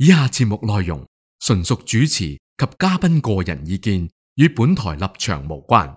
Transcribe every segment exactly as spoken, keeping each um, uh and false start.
以下節目內容純屬主持及嘉賓個人意見，與本台立場無關。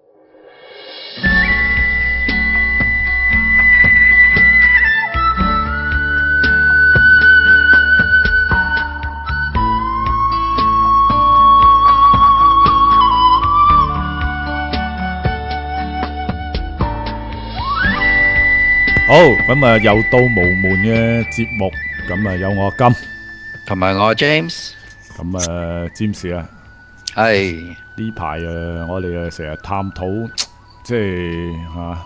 好，咁啊又到無悶嘅節目，咁啊有我金， 同埋我 James， 咁啊詹士啊， 係呢排啊我哋啊成日探討，即係吓，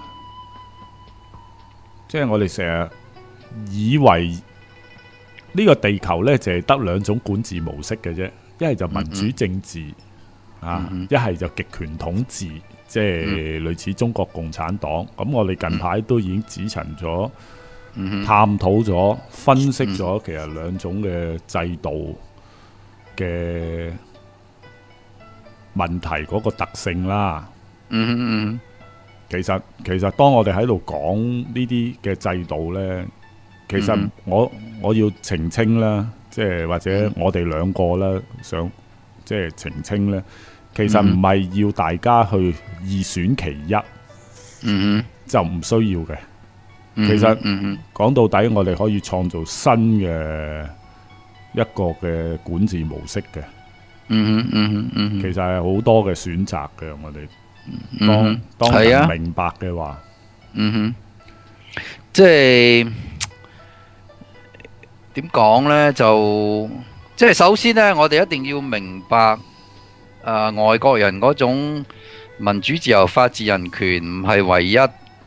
即係我哋成日以為呢個地球呢，就係得兩種管治模式嘅啫，一係就民主政治啊，一係就極權統治。即係類似中國共產黨，咁我哋近排都已經指陳咗、嗯、探討咗、分析咗，其實兩種嘅制度嘅問題嗰個特性啦。 嗯嗯， 其實其實當我哋喺度講呢啲嘅制度呢，其實我我要澄清啦，即係或者我哋兩個啦，想即係澄清呢。其實唔係要大家去二選其一，嗯、就唔需要嘅。嗯、其實講、嗯、到底，我哋可以創造新嘅一個嘅管治模式嘅。嗯嗯嗯、其實係好多嘅選擇嘅，我哋當、嗯、當人明白嘅話， 嗯哼，即係點講呢？就即係首先呢，我哋一定要明白。誒、呃，外國人嗰種民主、自由、法治、人權唔係唯一誒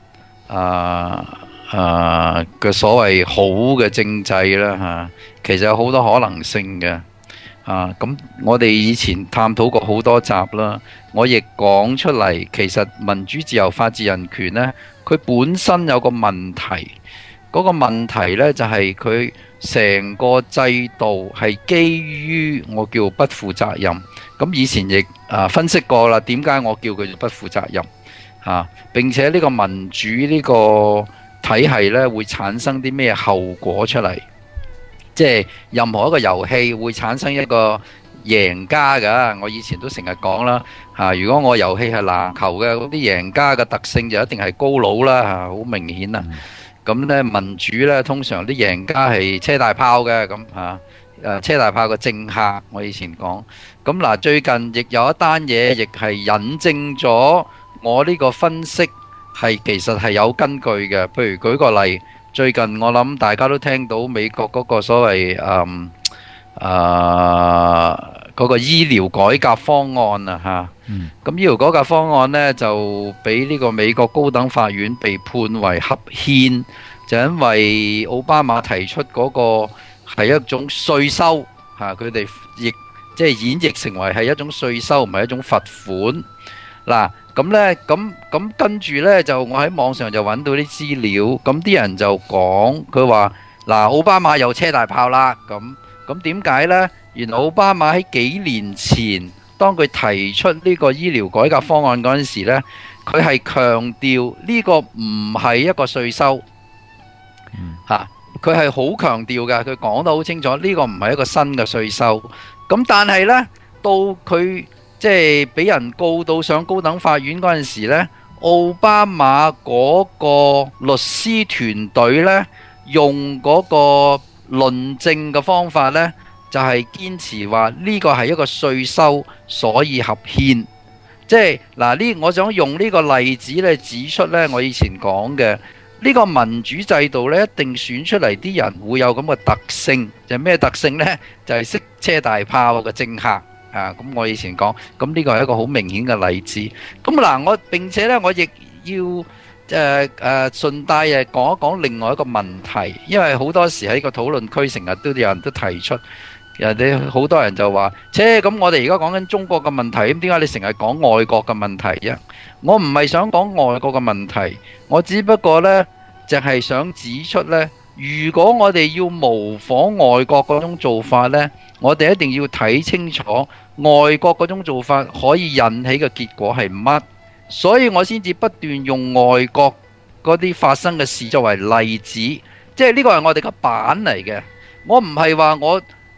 誒嘅所謂好嘅政制啦嚇、啊，其實有好多可能性嘅啊。咁我哋以前探討過好多集啦，我亦講出嚟，其實民主、自由、法治、人權呢，佢本身有個問題，嗰、嗰個問題呢就係佢成個制度係基於我叫不負責任。咁以前亦啊分析過啦，點解我叫佢不負責任啊？並且呢個民主呢個體系呢，會產生啲咩後果出嚟？即係任何一個遊戲會產生一個贏家㗎。我以前都成日講啦嚇，如果我遊戲係籃球嘅，嗰啲贏家嘅特性就一定係高佬啦嚇，好明顯啊。咁呢民主呢，通常啲贏家係車大炮嘅咁嚇。誒車大炮嘅政客，我以前講咁嗱，最近亦有一單嘢，亦係引證咗我呢個分析係其實係有根據嘅。譬如舉個例，最近我諗大家都聽到美國嗰個所謂誒誒嗰個醫療改革方案啊嚇，咁、嗯、醫療改革方案呢，就俾呢個美國高等法院被判為合憲，就因為奧巴馬提出嗰、嗰個。係一種稅收嚇，佢哋亦即係演繹成為係一種稅收，唔係一種罰款。嗱咁呢，咁咁跟住呢，就我喺網上就揾到啲資料，咁啲人就講佢話嗱，奧巴馬又車大炮啦。咁咁點解呢？原來奧巴馬喺幾年前，當佢提出呢個醫療改革方案嗰陣時呢，佢係強調呢個唔係一個稅收嚇。嗯佢係好強調嘅，佢講得好清楚，呢個唔係一個新嘅稅收。咁但係呢，到佢即係俾人告到上高等法院嗰陣時呢，奧巴馬嗰個律師團隊呢，用嗰個論證嘅方法呢，就係堅持話呢個係一個稅收，所以合憲。即係嗱呢，我想用呢個例子咧指出呢，我以前講嘅。呢個民主制度呢，一定選出嚟啲人會有咁嘅特性，就係咩特性呢？就係識車大炮嘅政客啊！咁我以前講，咁呢個係一個好明顯嘅例子。咁嗱，我並且呢，我亦要誒誒順帶誒講一講另外一個問題，因為好多時喺個討論區成日都有人都提出，人哋好多人就話：切，咁我哋而家講緊中國嘅問題，咁點解你成日講外國嘅問題啫？我唔係想講外國嘅問題，我只不過呢，就係想指出呢，如果我哋要模仿外國嗰種做法呢，我哋一定要睇清楚外國嗰種做法可以引起嘅結果係乜，所以我先至不斷用外國嗰啲發生嘅事作為例子，即係呢個係我哋嘅版嚟嘅。我唔係話我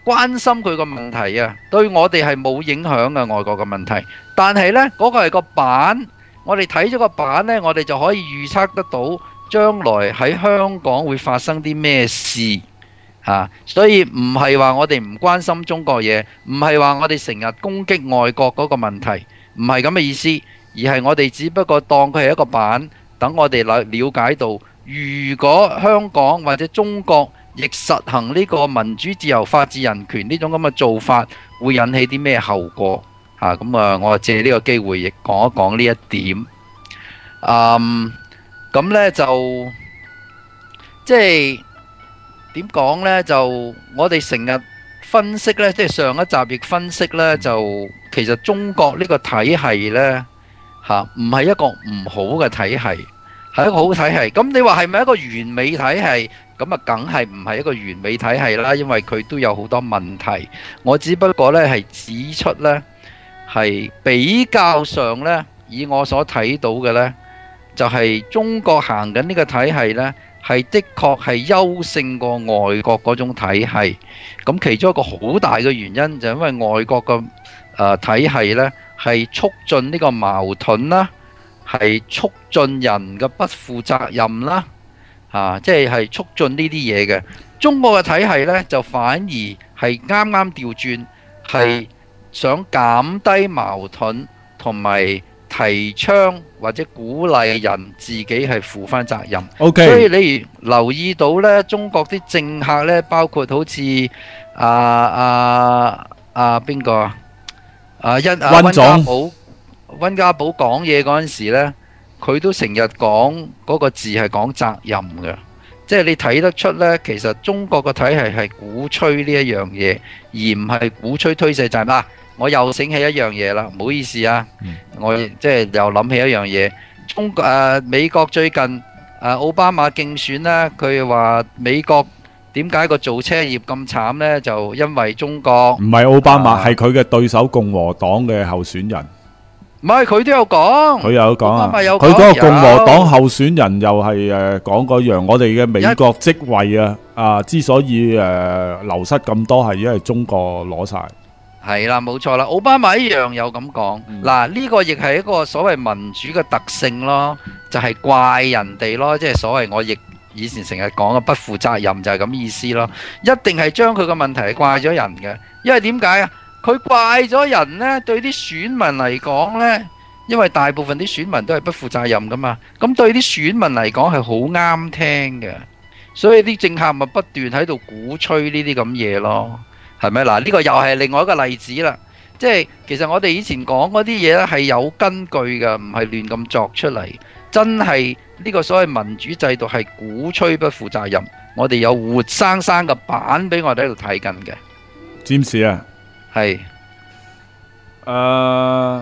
關心佢個問題啊，對我哋係冇影響嘅外國嘅問題。但係呢，嗰個係個版，我哋睇咗個版呢，我哋就可以預測得到將來喺香港會發生啲咩事啊。所以唔係話我哋唔關心中國嘢，唔係話我哋成日攻擊外國嗰個問題，唔係咁嘅意思，而係我哋只不過當佢係一個版，等我哋了了解到，如果香港或者中國亦實行呢個民主、自由、法治、人權呢種咁嘅做法，會引起啲咩後果？嚇咁啊！我借呢個機會亦講一講呢一點。嗯，咁呢就即係點講呢？就我哋成日分析呢，即係上一集亦分析呢，就其實中國呢個體系呢，嚇唔係一個唔好嘅體系，係一個好體系。咁你話係咪一個完美體系？咁啊，梗係唔係一個完美體系啦，因為佢都有好多問題。我只不過呢係指出呢，係比較上呢，以我所睇到嘅呢，就係中國行緊呢個體系呢，係的確係優勝過外國嗰種體系。咁其中一個好大嘅原因就係因為外國嘅誒體系呢，係促進呢個矛盾啦，係促進人嘅不負責任啦。啊，即係係促進呢啲嘢嘅。中國嘅體系呢，就反而係啱啱調轉，係想減低矛盾，同埋提倡或者鼓勵人自己係負翻責任。 OK， 所以你留意到呢，中國啲政客呢，包括好似啊啊啊邊個啊啊一啊温家寶，温家寶講嘢嗰陣時呢，佢都成日講嗰個字係講責任嘅，即係你睇得出呢，其實中國個體系係鼓吹呢一樣嘢，而唔係鼓吹推卸責任。啊，我又醒起一樣嘢啦，唔好意思啊，嗯、我即係又諗起一樣嘢。中國誒、呃、美國最近誒、呃、奧巴馬競選呢，佢話美國點解個造車業咁慘呢？就因為中國唔係奧巴馬，係佢嘅對手共和黨嘅候選人。 唔係，佢都有講， 佢有講啊，佢嗰個共和黨候選人又係誒講嗰樣，我哋嘅美國職位啊啊，之所以誒流失咁多，係因為中國攞晒。係啦，冇錯啦，奧巴馬一樣有咁講。嗱，呢個亦係一個所謂民主嘅特性咯，就係怪人哋咯，即係所謂我亦以前成日講嘅不負責任就係咁意思咯，一定係將佢個問題係怪咗人嘅，因為點解啊？佢怪咗人呢，對啲選民嚟講呢，因為大部分啲選民都係不負責任噶嘛，咁對啲選民嚟講係好啱聽嘅，所以啲政客咪不斷喺度鼓吹呢啲咁嘢咯，係咪？嗱，呢個又係另外一個例子啦，即係其實我哋以前講嗰啲嘢咧係有根據嘅，唔係亂咁作出嚟，真係呢個所謂民主制度係鼓吹不負責任，我哋有活生生嘅版俾我哋喺度睇緊嘅。 詹士啊！係，誒、uh,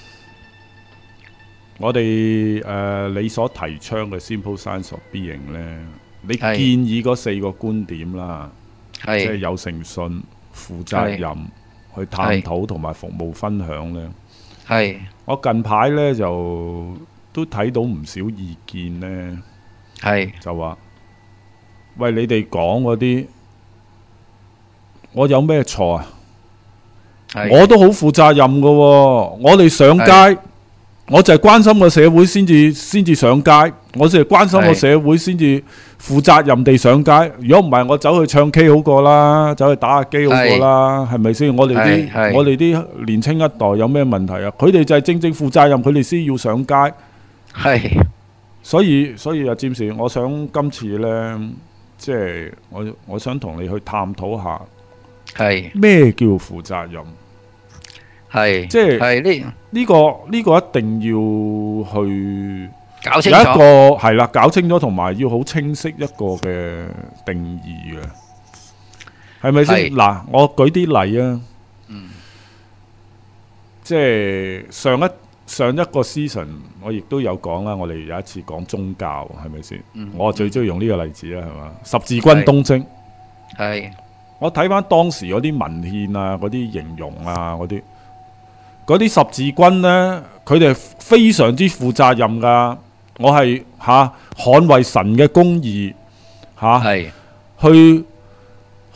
我哋誒、uh, 你所提倡嘅 Simple Science of Being 咧，你建議嗰四個觀點啦，即係有誠信、負責任、去探討同埋服務分享咧。係，我近排咧就都睇到唔少意見咧，係就話，喂，你哋講嗰啲，我有咩錯啊？我都好負責任㗎喎，我哋上街，我就係關心個社會先至先至上街，我就係關心個社會先至負責任地上街。如果唔係，我走去唱 K 好過啦，走去打下機好過啦，係咪先？我哋啲我哋啲年青一代有咩問題啊？佢哋就係正正負責任，佢哋先要上街。係，所以所以啊，詹士，我想今次呢，即係我我想同你去探討下，係咩叫負責任？係，即係呢呢個呢個一定要去搞清楚，有一個係啦，搞清楚同埋要好清晰一個嘅定義嘅，係咪先？嗱，我舉啲例啊，嗯，即係上一上一個 season 我亦都有講啦，我哋有一次講宗教，係咪先？嗯，我最中意用呢個例子啦，係嘛？十字軍東征，係，我睇翻當時嗰啲文獻啊，嗰啲形容啊，嗰啲。嗰啲十字軍呢，佢哋非常之負責任噶。我係吓、啊、捍衛神嘅公義，吓、啊、去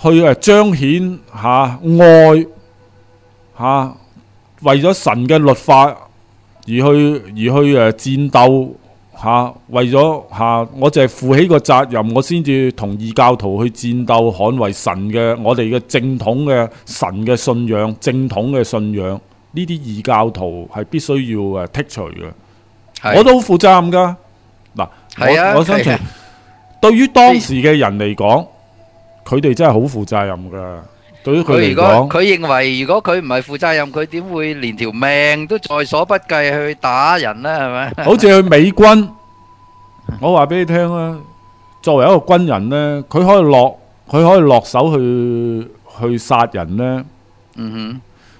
去誒彰顯嚇、啊、愛嚇、啊，為咗神嘅律法而去而去誒、啊、戰鬥嚇、啊，為咗嚇、啊、我就係負起個責任，我先至同異教徒去戰鬥，捍衛神嘅我哋嘅正統嘅神嘅信仰、正統嘅信仰。呢啲異教徒係必須要誒剔除嘅。我都好負責任噶。嗱，我我相信對於當時嘅人嚟講，佢哋真係好負責任噶。對於佢嚟講， 佢認為如果佢唔係負責任，佢點會連條命都在所不計去打人呢？係咪？ 好似去美軍，我話俾你聽啦，作為一個軍人呢，佢可以落佢可以落手去去殺人呢。 嗯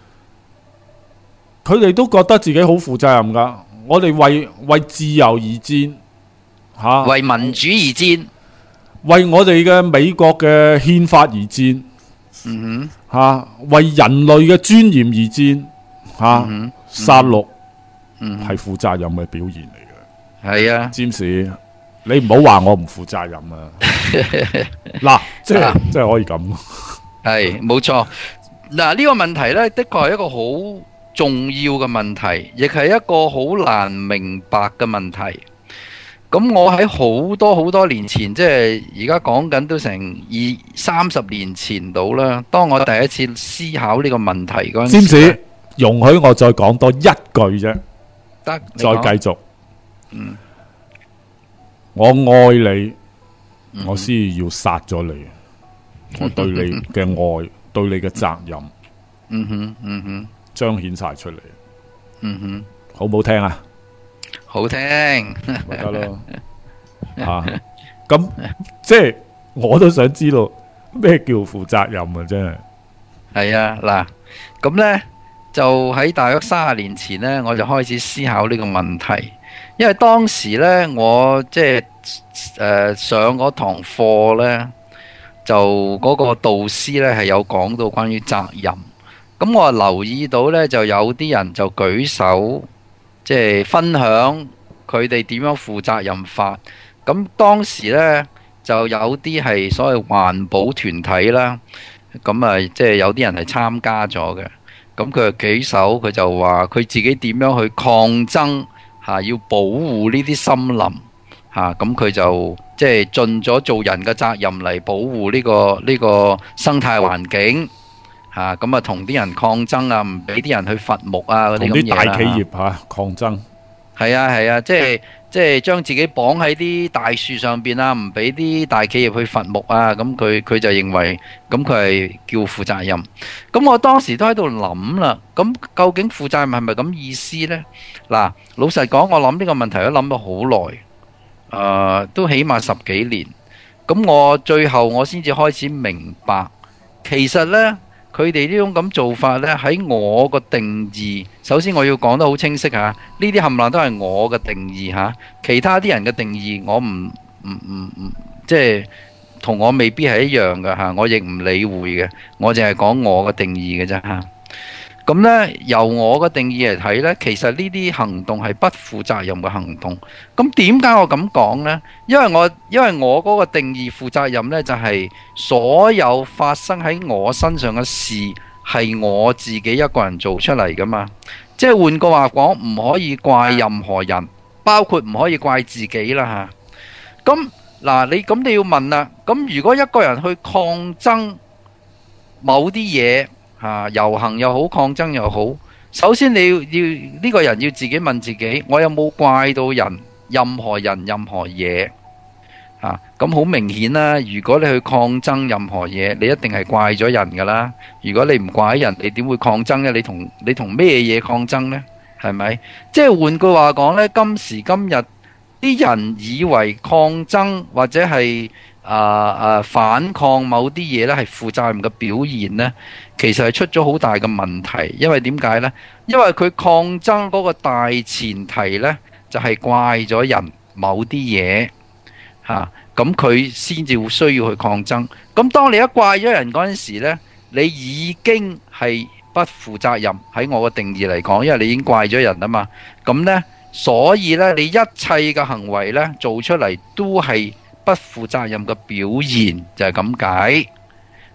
哼，佢哋都覺得自己好負責任噶。我哋為為自由而戰，吓、啊、 為民主而戰， 為我哋嘅美國嘅憲法而戰， 嗯哼， 吓、啊、為人類嘅尊嚴而戰，吓、啊嗯、殺戮係負責任嘅表現嚟嘅。係啊，詹士，你唔好話我唔負責任啊！嗱，即係即係可以咁， 係冇錯。嗱，呢個問題呢，的確係一個好重要嘅問題，亦係一個好難明白嘅問題。咁我喺好多好多年前，即係而家講緊都成二三十年前到啦。當我第一次思考呢個問題嗰陣時， 先至容許我再講多一句啫。 得， 再繼續。 嗯， 我愛你，嗯、我先要殺咗你。我對你嘅愛，對你嘅責任， 嗯哼，嗯哼。 彰顯晒出嚟， 嗯哼， 好唔好聽啊？ 好聽， 咪得咯。啊，咁即係我都想知道咩叫負責任啊！真係。 係啊，嗱，咁呢就喺大約三十年前呢，我就開始思考呢個問題，因為當時呢，我即係誒上嗰堂課呢，就嗰個導師呢係有講到關於責任。咁我留意到呢，就有啲人就舉手，即係分享佢哋點樣負責任法。咁當時呢，就有啲係所謂環保團體啦，咁啊，即係有啲人係參加咗嘅。咁佢就舉手，佢就話佢自己點樣去抗爭嚇，要保護呢啲森林嚇。咁佢就即係盡咗做人嘅責任嚟保護呢個呢個生態環境。嚇咁啊，同啲人抗爭啊，唔俾啲人去伐木啊，嗰啲咁嘢啦。同啲大企業嚇、啊、抗爭。係啊係啊，即係即係將自己綁喺啲大樹上邊啊，唔俾啲大企業去伐木啊。咁佢佢就認為，咁佢係叫負責任。咁我當時都喺度諗啦，咁究竟負責任係咪咁意思呢？嗱，老實講，我諗呢個問題都諗咗好耐，誒、呃，都起碼十幾年。咁我最後我先至開始明白，其實呢。佢哋呢種咁做法呢，喺我個定義，首先我要講得好清晰嚇，呢啲冚唪唥都係我嘅定義嚇，其他啲人嘅定義我唔唔唔唔，即係同我未必係一樣嘅嚇，我亦唔理會嘅，我淨係講我嘅定義嘅啫嚇。咁呢，由我嘅定義嚟睇呢，其實呢啲行動係不負責任嘅行動。咁點解我咁講呢？因為我因為我嗰個定義負責任呢，就係所有發生喺我身上嘅事係我自己一個人做出嚟噶嘛。即係換句話講，唔可以怪任何人，包括唔可以怪自己啦嚇。咁嗱，你咁你要問啦，咁如果一個人去抗爭某啲嘢，啊！遊行又好，抗爭又好，首先你要要呢個人要自己問自己，我有冇怪到人、任何人、任何嘢？啊！咁好明顯啦，如果你去抗爭任何嘢，你一定係怪咗人噶啦。如果你唔怪人，你點會抗爭呢？你同你同咩嘢抗爭呢？係咪？即係換句話講呢，今時今日啲人以為抗爭或者係啊啊反抗某啲嘢呢係負責任嘅表現呢，其實係出咗好大嘅問題。因為點解呢？因為佢抗爭嗰個大前提呢，就係怪咗人某啲嘢嚇，咁佢先至會需要去抗爭。咁當你一怪咗人嗰陣時呢，你已經係不負責任，喺我嘅定義嚟講，因為你已經怪咗人啊嘛。咁呢，所以呢，你一切嘅行為呢，做出嚟都係不負責任嘅表現，就係咁解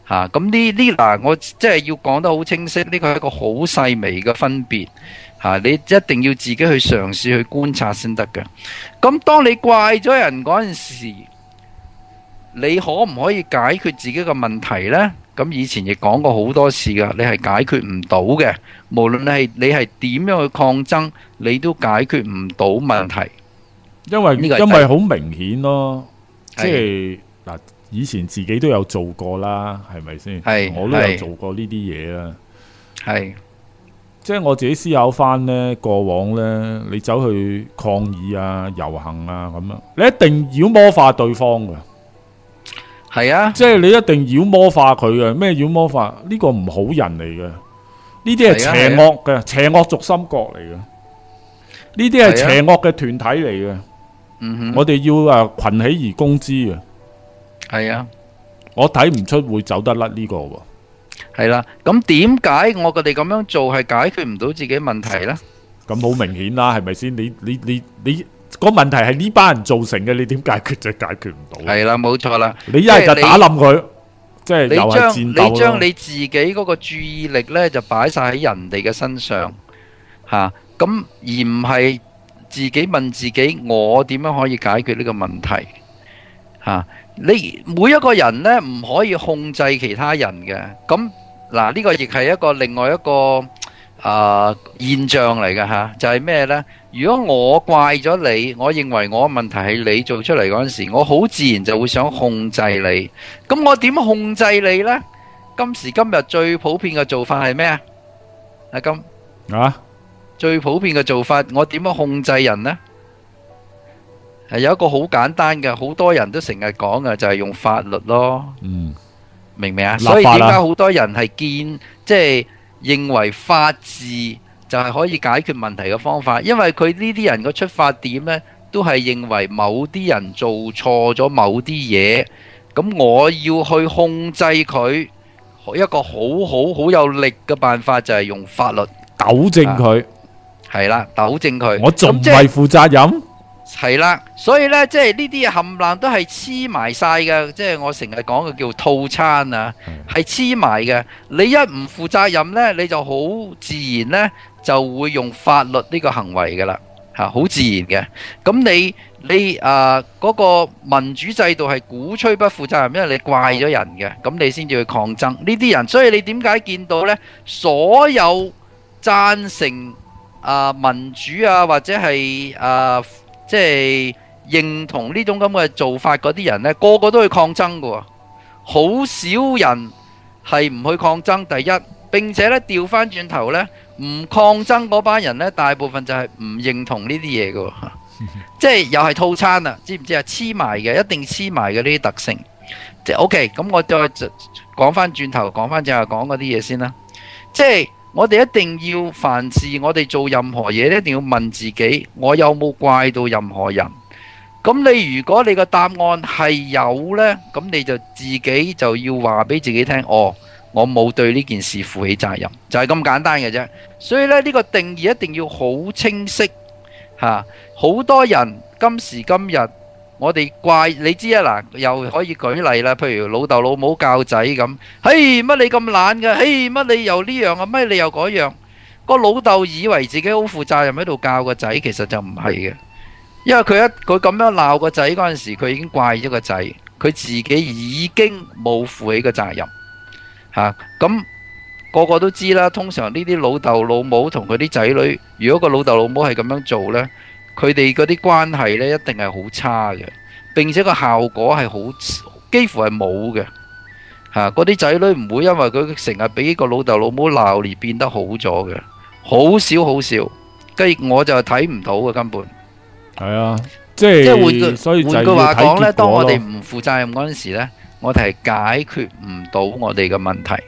嚇。咁呢呢嗱，我即係要講得好清晰，呢個係一個好細微嘅分別嚇、啊，你一定要自己去嘗試去觀察先得嘅。咁當你怪咗人嗰陣時，你可唔可以解決自己嘅問題呢？咁以前亦講過好多次噶，你係解決唔到嘅。無論你係你係點樣去抗爭，你都解決唔到問題。 因為呢個係因為好明顯咯，即係係嗱，以前自己都有做過啦，係咪先？ 係我都有係做過呢啲嘢啦。 係即係我自己思考翻呢，過往呢，你走去抗議啊、遊行啊咁樣，你一定妖魔化對方嘅。 係啊， 即係你一定妖魔化佢嘅，咩妖魔化？呢個唔好人嚟嘅，呢啲係邪惡嘅，邪惡軸心國嚟嘅，呢啲係邪惡嘅團體嚟嘅。 嗯哼， 我哋要啊群起而攻之嘅。 係啊， 我睇唔出會走得甩呢個喎。 係啦。咁點解我哋咁樣做係解決唔到自己問題呢？ 咁好明顯啦，係咪先？你你你你個問題係呢班人造成嘅，你點解決就解決唔到？ 係啦，冇錯啦。 你一係就打冧佢，即係你又係將戰鬥咯。 你將你自己嗰個注意力呢，就擺晒喺人哋嘅身上嚇，咁而唔係自己問自己，我點樣可以解決呢個問題嚇？你每一個人呢，唔可以控制其他人嘅。咁嗱，呢個亦係一個另外一個啊現象嚟嘅嚇，就係咩呢？如果我怪咗你，我認為我嘅問題係你做出嚟嗰陣時，我好自然就會想控制你。咁我點控制你呢？今時今日最普遍嘅做法係咩啊？阿金啊， 最普遍嘅做法，我點樣控制人呢？係有一個好簡單嘅，好多人都成日講嘅，就係用法律咯。 嗯， 明唔明啊？ 立法啊所以點解好多人係見即係認為法治就係可以解決問題嘅方法？因為佢呢啲人嘅出發點呢，都係認為某啲人做錯咗某啲嘢，咁我要去控制佢，一個好好好有力嘅辦法就係用法律糾正佢。 係啦，糾正佢。 我仲唔咁即係係負責任？ 係啦，所以呢，即係呢啲嘢冚唪唥都係黐埋晒嘅，即係我成日講嘅叫套餐啊，係黐埋嘅。你一唔負責任呢，你就好自然呢就會用法律呢個行為噶啦，嚇，好自然嘅。咁你你啊嗰個民主制度係鼓吹不負責任，因為你怪咗人嘅，咁你先至去抗爭呢啲人。所以你點解見到呢？所有贊成啊民主啊或者係啊即係認同呢種咁嘅做法嗰啲人呢，個個都去抗爭㗎喎，好少人係唔去抗爭。第一，並且呢調翻轉頭呢，唔抗爭嗰班人呢，大部分就係唔認同呢啲嘢㗎喎，即係又係套餐啊，知唔知啊？黐埋嘅，一定黐埋嘅呢啲特性。即係 OK，咁我再講翻轉頭，講翻正話講嗰啲嘢先啦。即係我哋一定要凡事，我哋做任何嘢，一定要問自己，我有冇怪到任何人？咁你如果你個答案係有呢，咁你就自己就要話俾自己聽，哦，我冇對呢件事負起責任，就係咁簡單嘅啫。所以咧，呢個定義一定要好清晰嚇。好多人今時今日，我哋怪你知啊嗱，又可以舉例啦，譬如老豆老母教仔咁，嘿乜你咁懶嘅，嘿乜你又呢樣啊，乜你又嗰樣，個老豆以為自己好負責任喺度教個仔，其實就唔係嘅，因為佢一佢咁樣鬧個仔嗰陣時，佢已經怪咗個仔，佢自己已經冇負起個責任嚇。咁個個都知啦，通常呢啲老豆老母同佢啲仔女，如果個老豆老母係咁樣做呢，佢哋嗰啲關係呢，一定係好差嘅，並且個效果係好幾乎係冇嘅嚇。嗰啲仔女唔會因為佢成日俾個老豆老母鬧而變得好咗嘅，好少好少。跟住我就睇唔到嘅根本。 係啊，即係即係換句所以就換句話講呢，當我哋唔唔負責任嗰陣時呢，我哋係解決唔到我哋嘅問題。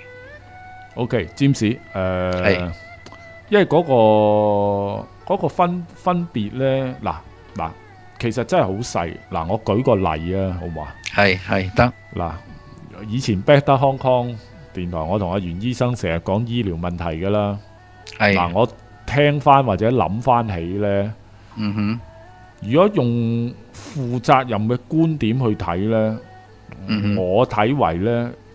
OK，詹士，誒、 係因為嗰、個嗰、個分分別咧，嗱嗱，其實真係好細。嗱，我舉個例啊，好嘛？ 係係得嗱，以前 Back to Hong Kong 電台，我同阿袁醫生成日講醫療問題噶啦。嗱， 係我聽翻或者諗翻起咧， 嗯哼如果用負責任嘅觀點去睇咧， 嗯哼我睇為咧，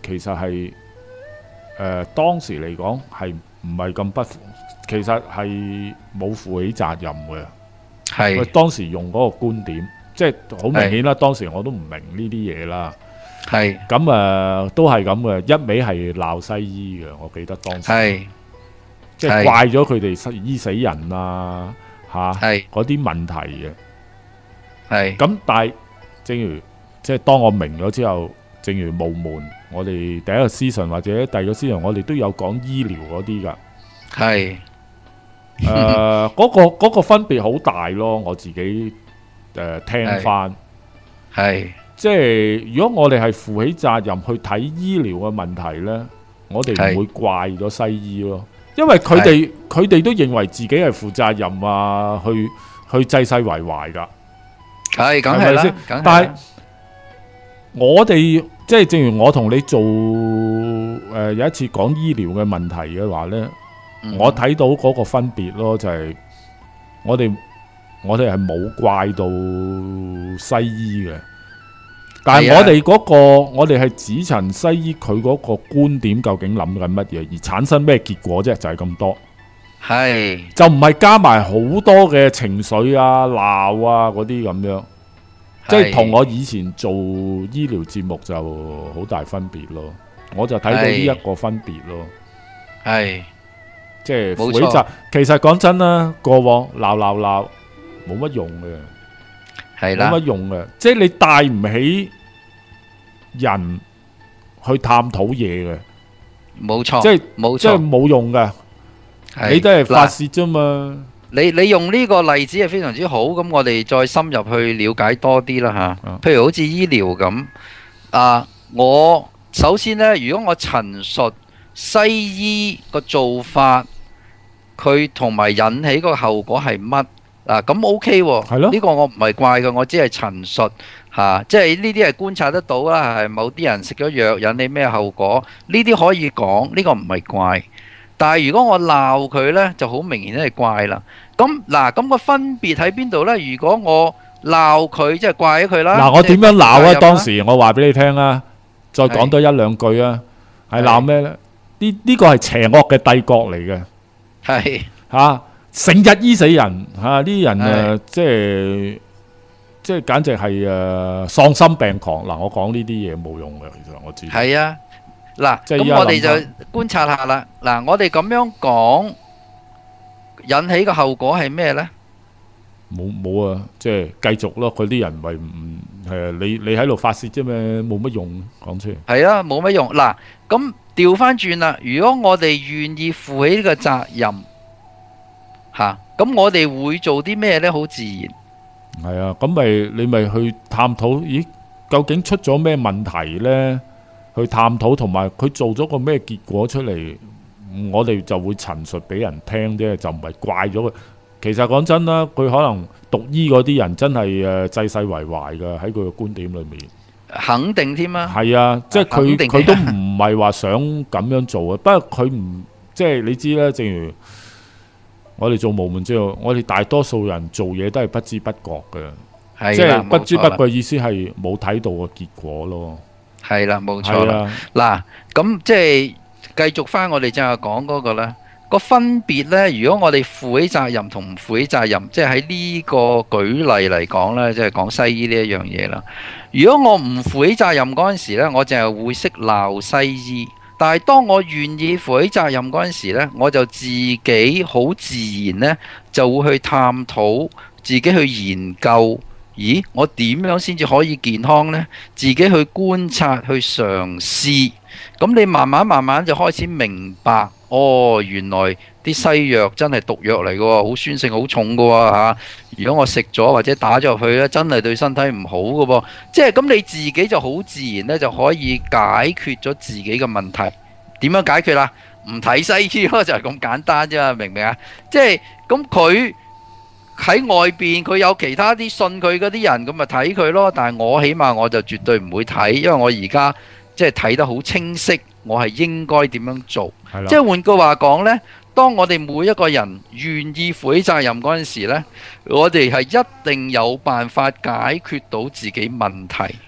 其實係誒、呃、當時嚟講係唔係咁不負，其實係冇負起責任嘅。佢係當時用嗰個觀點，即係好明顯啦。當時我都唔明呢啲嘢啦。 係咁誒、呃、都係咁嘅，一味係鬧西醫嘅。我記得當時係即係怪咗佢哋醫死人啊嚇係嗰啲問題嘅。 係咁但係正如即係當我明咗之後，正如霧門，我哋第一個思想或者第二個思想，我哋都有講醫療嗰啲㗎。 係誒嗰個嗰個分別好大咯，我自己誒、呃、聽翻。 係即係如果我哋係負起責任去睇醫療嘅問題呢，我哋唔會怪咗西醫咯，因為佢哋佢哋都認為自己係負責任啊，去去濟世為懷㗎。 係，梗係啦，梗係啦。 但係我哋即係正如我同你做誒、呃、有一次講醫療嘅問題嘅話呢，嗯、我睇到嗰個分別咯，就係、是、我哋我哋係冇怪到西醫嘅，但係我哋嗰、那個我哋係指陳西醫佢嗰個觀點究竟諗緊乜嘢，而產生咩結果啫？就係、是、咁多。 係就唔係加埋好多嘅情緒啊、鬧啊嗰啲咁樣，即係同我以前做醫療節目就好大分別咯。我就睇到呢一個分別咯。 係即係負起責，其實講真啦，過往鬧鬧鬧冇乜用嘅， 係啦， 冇乜用嘅。即係你帶唔起人去探討嘢嘅， 冇錯， 即係冇錯， 即係冇用嘅。你都係發泄啫嘛？ 你你用呢個例子係非常之好，咁我哋再深入去了解多啲啦吓。譬如好似醫療咁，啊，我首先呢，如果我陳述西醫個做法，佢同埋引起個後果係乜啊？咁 OK 喎， 係咯， 呢個我唔係怪嘅，我只係陳述吓，即係呢啲係觀察得到啦，係某啲人食咗藥引起咩後果，呢啲可以講，呢個唔係怪。但係如果我鬧佢呢，就好明顯係怪啦。咁嗱，咁個分別喺邊度呢？如果我鬧佢，即係怪咗佢啦。 嗱，我點樣鬧啊？當時我話俾你聽啊，再講多一兩句啊，係鬧咩呢？呢呢個係邪惡嘅帝國嚟嘅， 係嚇，成日醫死人嚇，呢啲人誒，即係即係簡直係誒喪心病狂。嗱，我講呢啲嘢冇用嘅，其實我知。 係啊。嗱，咁我哋就觀察下啦。嗱，我哋咁樣講，引起個後果係咩呢？ 冇冇啊，即係繼續咯。佢啲人咪唔係你你喺度發泄啫嘛，冇乜用講出嚟。 係啊，冇乜用。嗱，咁調翻轉啦。如果我哋願意負起呢個責任，吓，咁我哋會做啲咩呢？好自然。 係啊，咁咪你咪去探討，咦，究竟出咗咩問題呢？去探討，同埋佢做咗個咩結果出嚟，我哋就會陳述俾人聽啫，就唔係怪咗佢。其實講真啦，佢可能讀醫嗰啲人真係誒濟世為懷㗎，喺佢嘅觀點裏面， 肯定添啊。 係啊，即係佢佢都唔係話想咁樣做啊。不過佢唔即係你知啦，正如我哋做無門之後，我哋大多數人做嘢都係不知不覺嘅，即係不知不覺意思係冇睇到個結果咯。係啦，冇錯啦。嗱，咁即係繼續翻我哋正話講嗰個呢個分別呢。如果我哋負起責任同唔負起責任，即係喺呢個舉例嚟講呢，即係講西醫呢一樣嘢啦。如果我唔負起責任嗰陣時呢，我淨係會識鬧西醫。但係當我願意負起責任嗰陣時呢，我就自己好自然呢，就會去探討，自己去研究。咦，我點樣先至可以健康呢？自己去觀察，去嘗試，咁你慢慢慢慢就開始明白，哦，原來啲西藥真係毒藥嚟嘅喎，好酸性好重嘅喎嚇。如果我食咗或者打咗入去咧，真係對身體唔好嘅噃。即係咁你自己就好自然咧，就可以解決咗自己嘅問題。點樣解決啦？唔睇西醫咯，就係咁簡單啫嘛，明唔明啊？即係咁佢。喺外邊佢有其他啲信佢嗰啲人，咁咪睇佢咯。但係我起碼我就絕對唔會睇，因為我而家即係睇得好清晰，我係應該點樣做。即係換句話講呢，當我哋每一個人願意負起責任嗰陣時呢，我哋係一定有辦法解決到自己問題，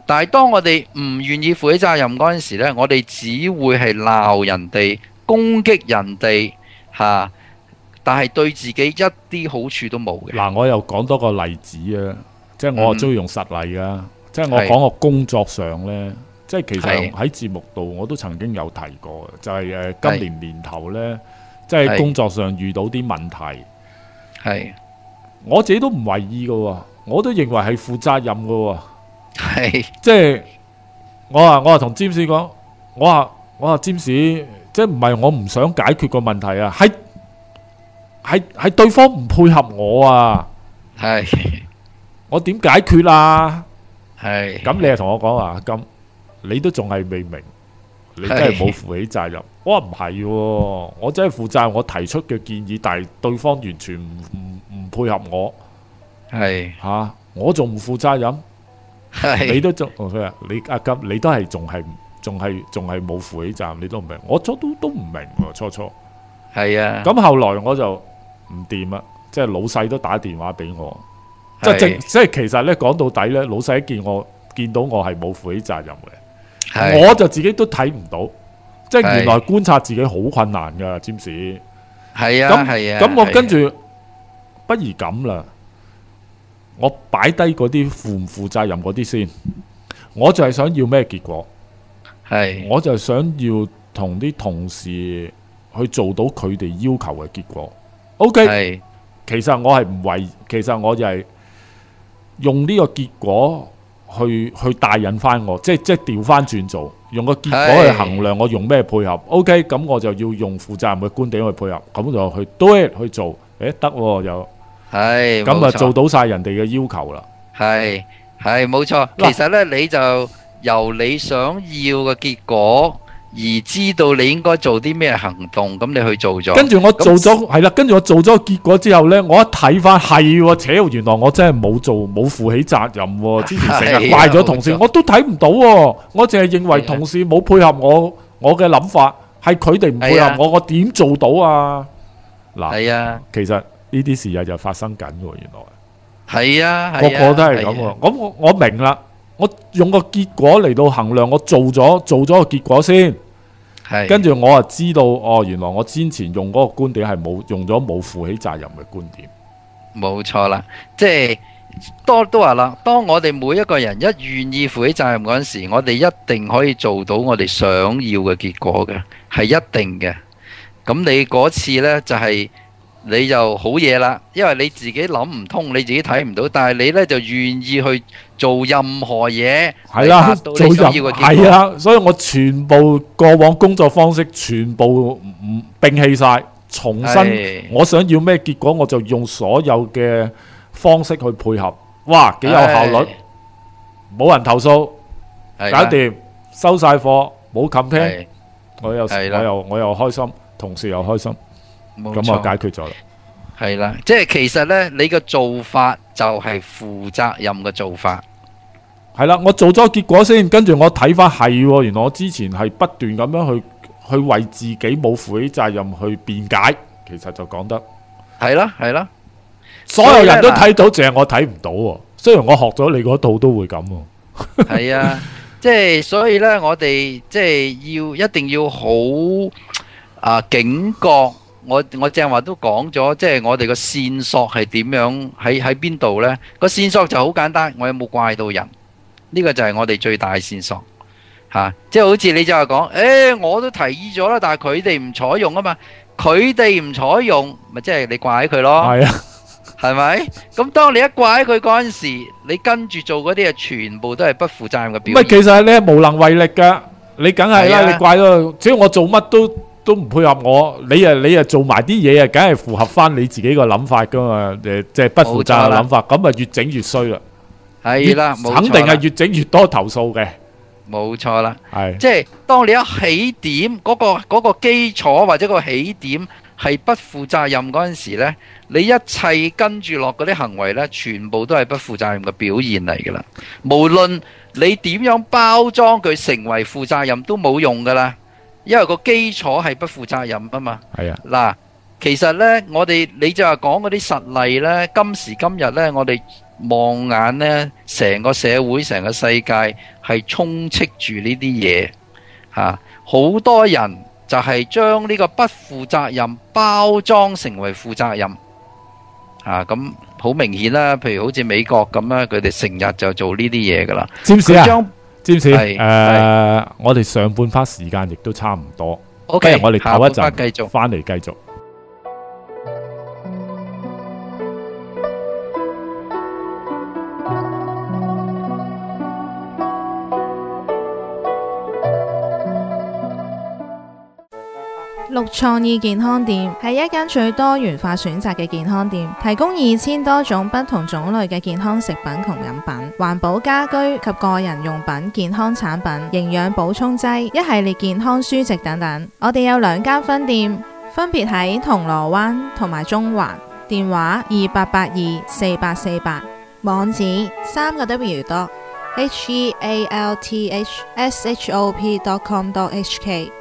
但係當我哋唔願意負起責任嗰陣時呢，我哋只會係鬧人哋、攻擊人哋嚇、啊，但係對自己一啲好處都冇嘅。 嗱，我又講多個例子啊，即係我中意用實例噶， 嗯、 即係我講個工作上呢。即係其實係喺節目度我都曾經有提過，就係、是、誒今年年頭呢，即係係工作上遇到啲問題， 係我自己都唔為意嘅喎，我都認為係負責任嘅喎， 係即係我話我話同占士講，我話我話占士，即係唔係我唔想解決個問題啊，係係係對方唔配合我啊， 係我點解決啊？ 係咁你又同我講話咁。你都仲係未明，你真係冇負起責任。我話唔係，我真係負責任。我提出嘅建議，但係對方完全唔唔唔配合我， 係吓、啊，我仲唔負責任？ 係你都仲佢話你阿金，你都係仲係仲係仲係冇負起責任，你都唔明。我初都都唔明喎，初初係啊。 咁後來我就唔掂啦，即係老細都打電話俾我，即係係正即係其實咧講到底咧，老細一見我見到我係冇負起責任嘅。 係我就自己都睇唔到，即係係原來觀察自己好困難噶，占士。 係啊，係啊。 咁我跟住，不如咁啦，我擺低嗰啲負唔負責任嗰啲先，我就係想要咩結果？ 係， 我就係想要同啲同事去做到佢哋要求嘅結果。OK， 係其實我係唔為，其實我就係用呢個結果。去去帶引翻我，即係即係調翻轉做，用個結果去衡量我用咩配合。OK，咁我就要用負責任嘅觀點去配合，咁就去 do it 去做，誒得喎又， 係咁啊做到晒人哋嘅要求啦。 係係冇錯，其實呢你就由你想要嘅結果。而知道你應該做啲咩行動，咁你去做咗。 跟住我做咗，係啦，跟住我做咗個結果之後呢，我一睇翻係，扯，原來我真係冇做，冇負起責任喎。之前成日怪咗同事，我都睇唔到喎。我淨係認為同事冇配合我，我嘅諗法係佢哋唔配合我，我點做到啊？嗱，係啊，其實呢啲事日就發生緊喎，原來係啊， 個個都係咁喎。咁我我明啦。我用個結果嚟到衡量，我做咗做咗個結果先，跟住我啊知道哦，原來我先前用嗰個觀點係冇用咗冇負起責任嘅觀點。 冇錯啦，即係多都話啦，當我哋每一個人一願意負起責任嗰陣時，我哋一定可以做到我哋想要嘅結果嘅，係一定嘅。咁你嗰次呢，就係、是。你就好嘢啦，因為你自己諗唔通，你自己睇唔到，但係你呢就願意去做任何嘢， 係啦， 做任何係啊，所以我全部過往工作方式全部唔摒棄晒，重新我想要咩結果，我就用所有嘅方式去配合，哇，幾有效率，冇人投訴，搞掂，收晒貨，冇 complain，我又我又我又開心，同事又開心。咁我解決咗啦， 係啦，即係其實呢，你嘅做法就係負責任嘅做法， 係啦，我做咗結果先，跟住我睇翻係，原來我之前係不斷咁樣去去為自己冇負起責任去辯解，其實就講得係啦係啦， 所有人都睇到，淨係我睇唔到，雖然我學咗你嗰套都會咁， 係啊，即係所以呢，我哋即係要一定要好啊警覺。我我正話都講咗，即係我哋個線索係點樣喺喺邊度呢？個線索就好簡單，我有冇怪到人？呢個就係我哋最大嘅線索嚇。即係好似你就係講，誒我都提議咗啦，但係佢哋唔採用啊嘛。佢哋唔採用，咪即係你怪佢咯。係啊，係咪？咁當你一怪佢嗰陣時，你跟住做嗰啲嘢，全部都係不負責任嘅表現。 唔係，其實你係無能為力㗎。你梗係啦，你怪咗，只要我做乜都。都唔配合我，你啊你啊做埋啲嘢啊，梗係符合翻你自己個諗法噶嘛？誒，即係不負責嘅諗法，咁啊越整越衰啦。係啦，肯定係越整越多投訴嘅。冇錯啦，係即係當你一起點嗰個嗰個基礎或者個起點係不負責任嗰陣時咧，你一切跟住落嗰啲行為咧，全部都係不負責任嘅表現嚟噶啦。無論你點樣包裝佢成為負責任都冇用噶啦。因為個基礎係不負責任啊嘛，係啊，嗱，其實呢，我哋你就係講嗰啲實例呢，今時今日呢，我哋望眼呢，成個社會、成個世界係充斥住呢啲嘢嚇，好多人就係將呢個不負責任包裝成為負責任嚇，咁好明顯啦。譬如好似美國咁啦，佢哋成日就做呢啲嘢噶啦。 占士啊， 將占士， 係誒，我哋上半 part 時間亦都差唔多，不如 OK， 我哋下唞一半 part 繼續陣，翻嚟繼續。 綠創意健康店係一間最多元化選擇嘅健康店，提供二千多種不同種類嘅健康食品同飲品、環保家居及個人用品、健康產品、營養補充劑、一系列健康書籍等等。我哋有兩間分店，分別喺銅鑼灣同埋中環，電話二八八二四八四八，網址三個 W dot H E A L T H S H O P dot com dot H K。